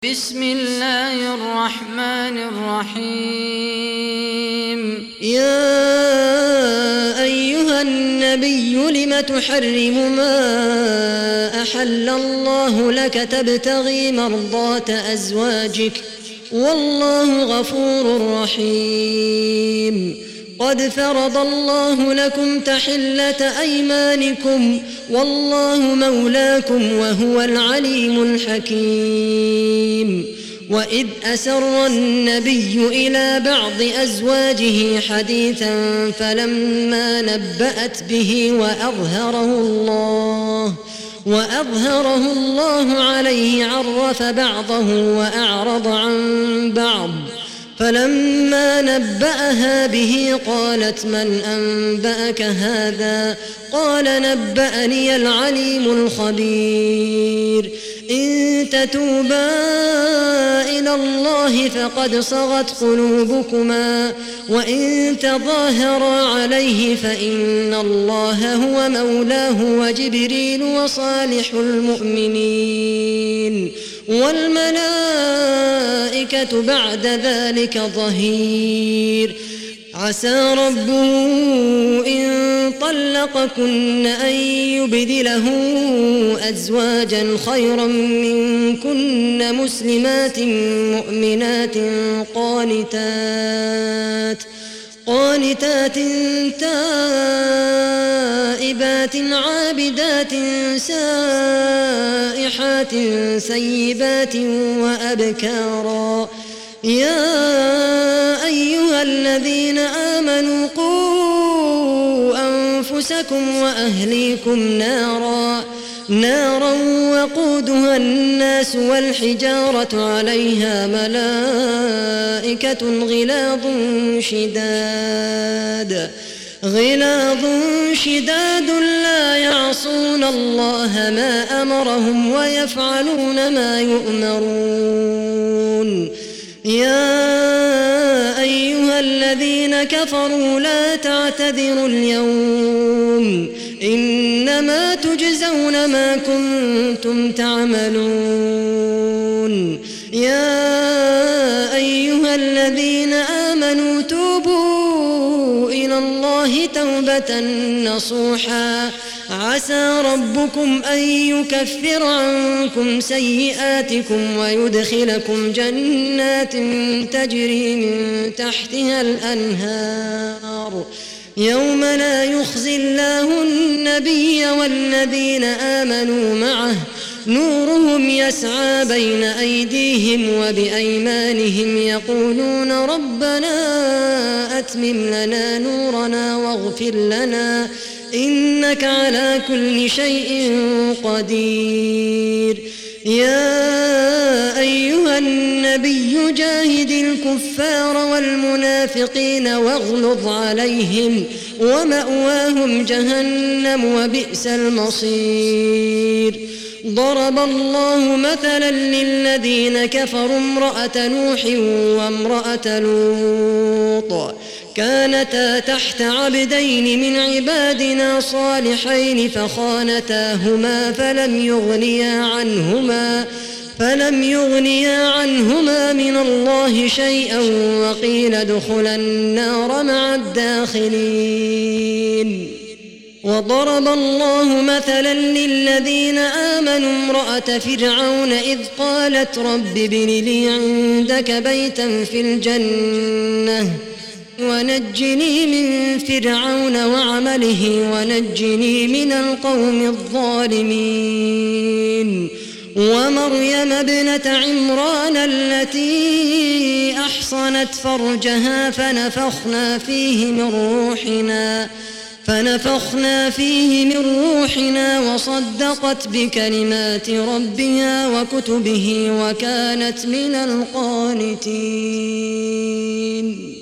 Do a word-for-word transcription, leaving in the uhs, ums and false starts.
بسم الله الرحمن الرحيم يا أيها النبي لم تحرم ما أحل الله لك تبتغي مرضات أزواجك والله غفور رحيم قد فرض الله لكم تحلة أيمانكم والله مولاكم وهو العليم الحكيم وإذ أسر النبي إلى بعض أزواجه حديثا فلما نبأت به وأظهره الله وأظهره الله عليه عرف بعضه وأعرض عن بعض فلما نبأها به قالت من أنبأك هذا قال نبأني العليم الخبير إن تتوبا إلى الله فقد صغت قلوبكما وإن تظاهرا عليه فإن الله هو مولاه وجبريل وصالح المؤمنين والملائكة بعد ذلك ظهير عسى ربه إن طلقكن أن يبدله أزواجا خيرا منكن مسلمات مؤمنات قانتات قانتات تائبات عابدات سائحات سيبات وأبكارا يا أيها الذين آمنوا قوا أنفسكم وأهليكم نارا نارا وقودها الناس والحجارة عليها ملائكة غلاظ شداد غلاظ شداد لا يعصون الله ما أمرهم ويفعلون ما يؤمرون يا أيها الذين كفروا لا تعتذروا اليوم إنما تجزون ما كنتم تعملون يا أيها الذين آمنوا توبوا إلى الله توبة نصوحا عسى ربكم أن يكفر عنكم سيئاتكم ويدخلكم جنات تجري من تحتها الأنهار يوم لا يخزي الله النبي والذين آمنوا معه نورهم يسعى بين أيديهم وبأيمانهم يقولون ربنا أتمم لنا نورنا واغفر لنا إنك على كل شيء قدير يا أيها النبي جاهد الكفار والمنافقين واغلظ عليهم ومأواهم جهنم وبئس المصير ضرب الله مثلا للذين كفروا امرأة نوح وامرأة لوط كانتا تحت عبدين من عبادنا صالحين فخانتاهما فلم يغنيا عنهما فلم يغنيا عنهما من الله شيئا وقيل ادخلا النار مع الداخلين وضرب الله مثلا للذين آمنوا امرأة فرعون إذ قالت رب ابن لي عندك بيتا في الجنة ونجني من فرعون وعمله ونجني من القوم الظالمين ومريم ابنة عمران التي أحصنت فرجها فنفخنا فيه من روحنا فنفخنا فيه من روحنا وصدقت بكلمات ربها وكتبه وكانت من القانتين.